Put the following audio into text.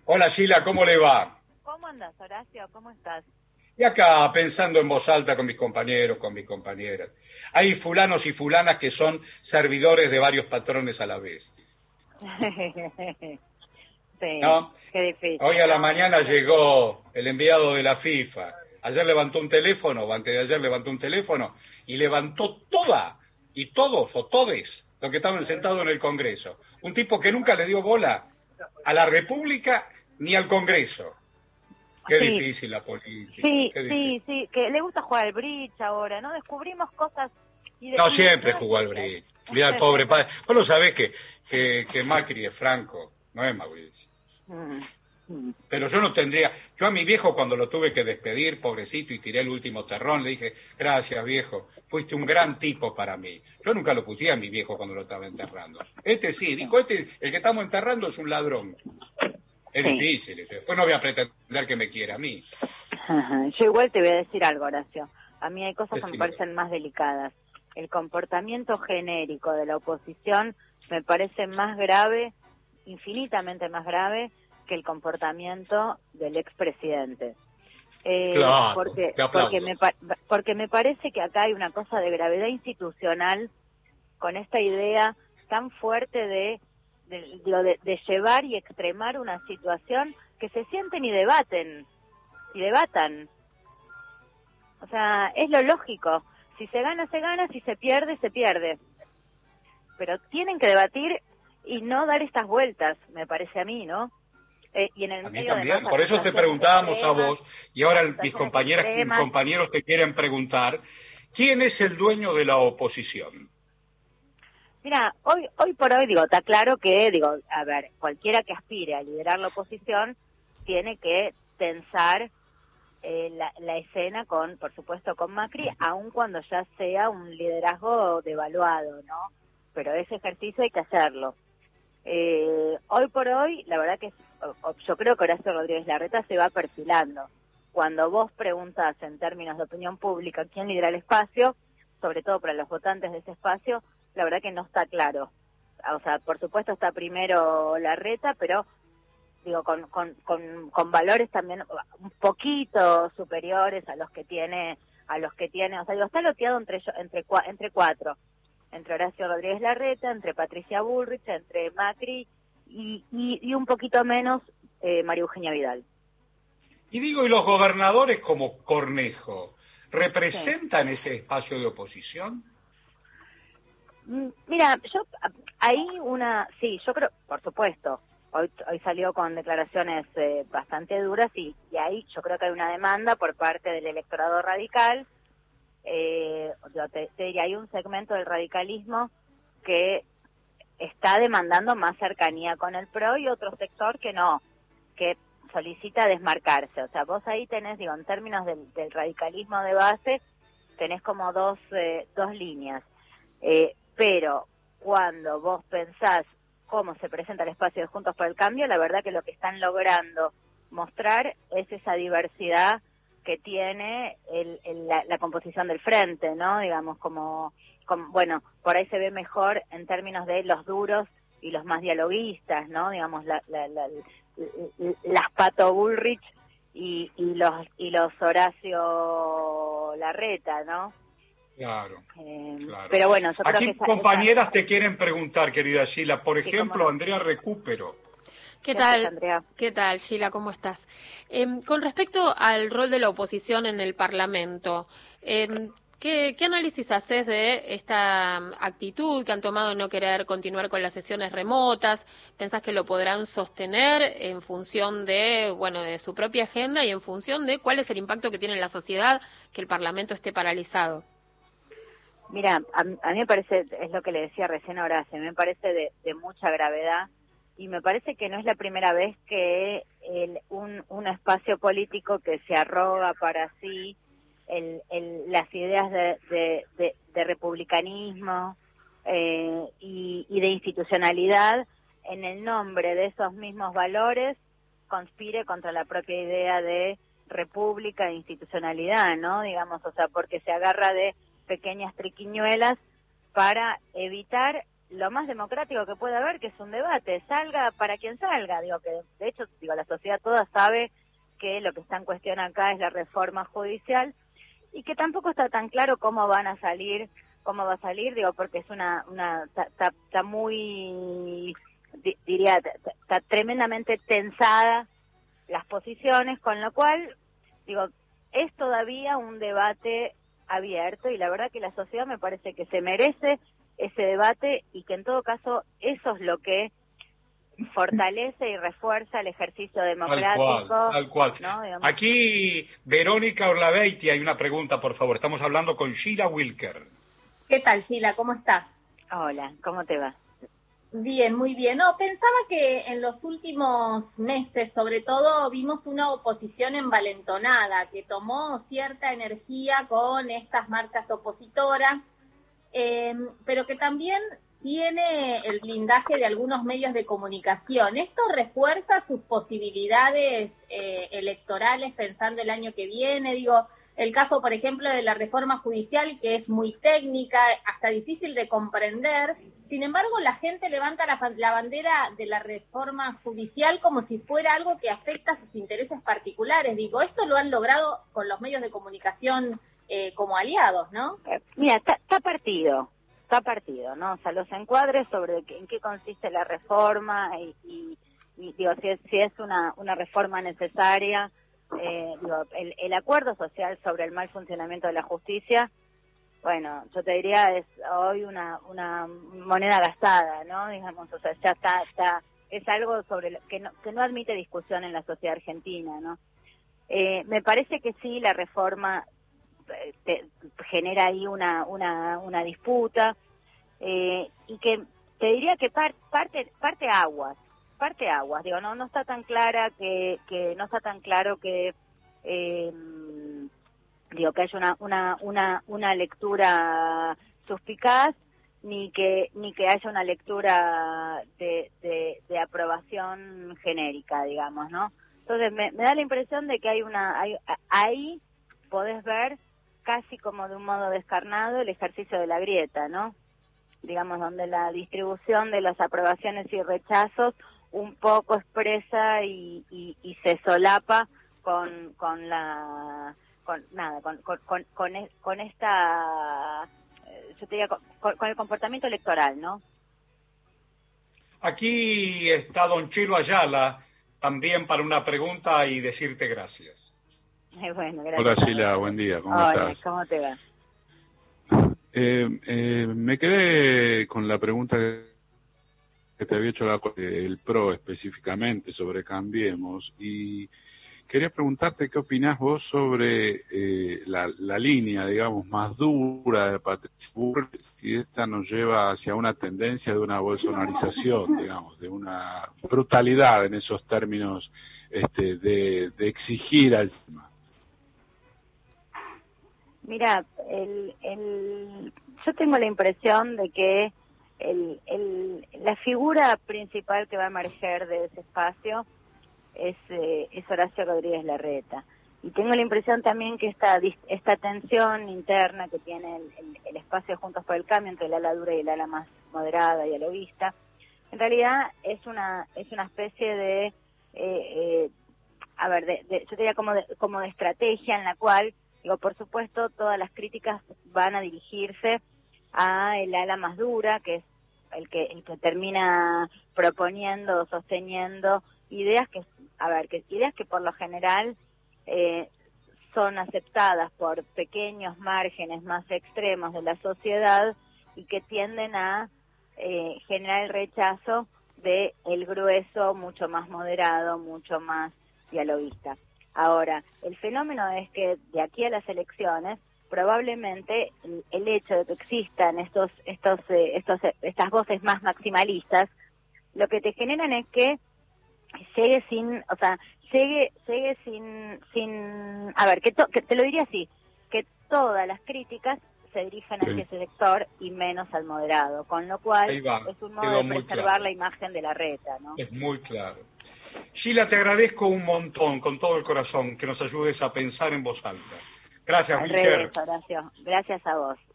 Hola Sheila, ¿cómo le va? ¿Cómo andas, Horacio? ¿Cómo estás? Y acá pensando en voz alta con mis compañeros, con mis compañeras. Hay fulanos y fulanas que son servidores de varios patrones a la vez, Sí, ¿no? qué Hoy difícil, a la ¿no? mañana llegó el enviado de la FIFA. Ayer levantó un teléfono, o antes de ayer levantó un teléfono, y levantó toda, y todos o todes, los que estaban sentados en el Congreso. Un tipo que nunca le dio bola a la República ni al Congreso. Qué Sí, difícil la política, sí, qué difícil. sí, sí, que le gusta jugar al bridge ahora, ¿no? Descubrimos cosas No, y siempre jugó al bridge. Mira el pobre padre. Vos lo sabés que Macri es Franco, no es Mauricio. Mm, mm. Pero yo no tendría... Yo a mi viejo cuando lo tuve que despedir, pobrecito, y tiré el último terrón, le dije, gracias viejo, fuiste un gran tipo para mí. Yo nunca lo puteé a mi viejo cuando lo estaba enterrando. Este sí, dijo, el que estamos enterrando es un ladrón. Es Sí. difícil. Después no voy a pretender que me quiera a mí. Ajá. Yo igual te voy a decir algo, Horacio. A mí hay cosas que me Decime. parecen más delicadas. El comportamiento genérico de la oposición me parece más grave, infinitamente más grave, que el comportamiento del expresidente. Claro, Porque, te aplaudo. porque me parece que acá hay una cosa de gravedad institucional con esta idea tan fuerte de llevar y extremar una situación que se sienten y debatan. O sea, es lo lógico. Si se gana, se gana, si se pierde, se pierde. Pero tienen que debatir y no dar estas vueltas, me parece a mí, ¿no? Y en el A mí medio además también, a por eso te situaciones preguntábamos a extremas, vos, y ahora mis situaciones compañeras y extremas. compañeros te quieren preguntar, ¿quién es el dueño de la oposición? Mira, hoy por hoy, digo, está claro que, digo, a ver, cualquiera que aspire a liderar la oposición tiene que tensar la escena con, por supuesto, con Macri, aun cuando ya sea un liderazgo devaluado, ¿no? Pero ese ejercicio hay que hacerlo. Hoy por hoy, la verdad que yo creo que Horacio Rodríguez Larreta se va perfilando. Cuando vos preguntás en términos de opinión pública quién lidera el espacio, sobre todo para los votantes de ese espacio, la verdad que no está claro. O sea, por supuesto está primero Larreta, pero digo, con valores también un poquito superiores a los que tiene, o sea, digo, está loteado entre cuatro, entre Horacio Rodríguez Larreta, entre Patricia Bullrich, entre Macri y un poquito menos María Eugenia Vidal. Y digo, ¿y los gobernadores como Cornejo Sí. representan ese espacio de oposición? Mira, sí, yo creo, por supuesto, hoy salió con declaraciones bastante duras y ahí yo creo que hay una demanda por parte del electorado radical. Yo te diría, hay un segmento del radicalismo que está demandando más cercanía con el PRO y otro sector que no, que solicita desmarcarse. O sea, vos ahí tenés, digo, en términos del radicalismo de base, tenés como dos líneas. Pero cuando vos pensás cómo se presenta el espacio de Juntos por el Cambio, la verdad que lo que están logrando mostrar es esa diversidad que tiene la composición del frente, ¿no? Digamos, bueno, por ahí se ve mejor en términos de los duros y los más dialoguistas, ¿no? Digamos, las Pato Bullrich y los Horacio Larreta, ¿no? Claro, claro. Pero bueno, yo creo que Aquí compañeras te quieren preguntar, querida Sheila, por sí, cómo ejemplo, no. Andrea Recupero. ¿Qué haces, Andrea? ¿Qué tal, Sheila? ¿Cómo estás? Con respecto al rol de la oposición en el Parlamento, ¿qué análisis haces de esta actitud que han tomado de no querer continuar con las sesiones remotas? ¿Pensás que lo podrán sostener en función de, bueno, de su propia agenda y en función de cuál es el impacto que tiene en la sociedad que el Parlamento esté paralizado? Mira, a mí me parece, es lo que le decía recién a Horacio, me parece de mucha gravedad y me parece que no es la primera vez que un espacio político que se arroga para sí las ideas de republicanismo y de institucionalidad en el nombre de esos mismos valores conspire contra la propia idea de república e institucionalidad, ¿no? Digamos, o sea, porque se agarra de pequeñas triquiñuelas para evitar lo más democrático que puede haber, que es un debate, salga para quien salga, digo que de hecho digo la sociedad toda sabe que lo que está en cuestión acá es la reforma judicial y que tampoco está tan claro cómo va a salir, digo, porque es está muy, diría, está tremendamente tensada las posiciones, con lo cual, digo, es todavía un debate abierto y la verdad que la sociedad me parece que se merece ese debate y que en todo caso eso es lo que fortalece y refuerza el ejercicio democrático. Tal cual. ¿No? Aquí, Verónica Orlaveiti, hay una pregunta, por favor. Estamos hablando con Sheila Wilker. ¿Qué tal, Sheila? ¿Cómo estás? Hola, ¿cómo te va? Bien, muy bien. No, pensaba que en los últimos meses, sobre todo, vimos una oposición envalentonada que tomó cierta energía con estas marchas opositoras, pero que también tiene el blindaje de algunos medios de comunicación. ¿Esto refuerza sus posibilidades electorales pensando el año que viene? Digo, el caso, por ejemplo, de la reforma judicial, que es muy técnica, hasta difícil de comprender. Sin embargo, la gente levanta la bandera de la reforma judicial como si fuera algo que afecta a sus intereses particulares. Digo, esto lo han logrado con los medios de comunicación como aliados, ¿no? Mira, está partido, ¿no? O sea, los encuadres sobre en qué consiste la reforma y digo, si es una reforma necesaria, digo, el acuerdo social sobre el mal funcionamiento de la justicia, bueno, yo te diría es hoy una moneda gastada, ¿no? Digamos, o sea, ya está es algo sobre que no admite discusión en la sociedad argentina, ¿no? Me parece que sí, la reforma genera ahí una disputa y que te diría que parte aguas, digo, no está tan clara que no está tan claro que digo que haya una lectura suspicaz ni que haya una lectura de aprobación genérica, digamos, ¿no? Entonces me da la impresión de que ahí podés ver casi como de un modo descarnado el ejercicio de la grieta, ¿no? Digamos, donde la distribución de las aprobaciones y rechazos un poco expresa y se solapa con esta, yo te diría, con el comportamiento electoral, ¿no? Aquí está don Chilo Ayala, también para una pregunta y decirte gracias. Bueno, gracias. Hola Sheila, buen día, ¿cómo estás? ¿Cómo te va? Me quedé con la pregunta que te había hecho el PRO específicamente sobre Cambiemos y quería preguntarte qué opinás vos sobre la línea, digamos, más dura de Patricia Bullrich, si esta nos lleva hacia una tendencia de una bolsonarización, digamos, de una brutalidad en esos términos de exigir al sistema. Mira, yo tengo la impresión de que la figura principal que va a emerger de ese espacio es Horacio Rodríguez Larreta. Y tengo la impresión también que esta tensión interna que tiene el espacio Juntos por el Cambio entre el ala dura y el ala más moderada y alovista, en realidad es una especie de, yo diría como de estrategia en la cual, digo, por supuesto, todas las críticas van a dirigirse a el ala más dura, que es el que termina proponiendo, sosteniendo ideas que por lo general son aceptadas por pequeños márgenes más extremos de la sociedad y que tienden a generar el rechazo de el grueso mucho más moderado, mucho más dialoguista. Ahora, el fenómeno es que de aquí a las elecciones, probablemente el hecho de que existan estas voces más maximalistas, lo que te generan es que llegue sin, que te lo diría así, que todas las críticas se dirijan hacia ese sector y menos al moderado, con lo cual es un modo de preservar la imagen de Larreta, ¿no? Es muy claro. Sheila, te agradezco un montón, con todo el corazón, que nos ayudes a pensar en voz alta. Gracias, Wilker. Horacio. Gracias a vos.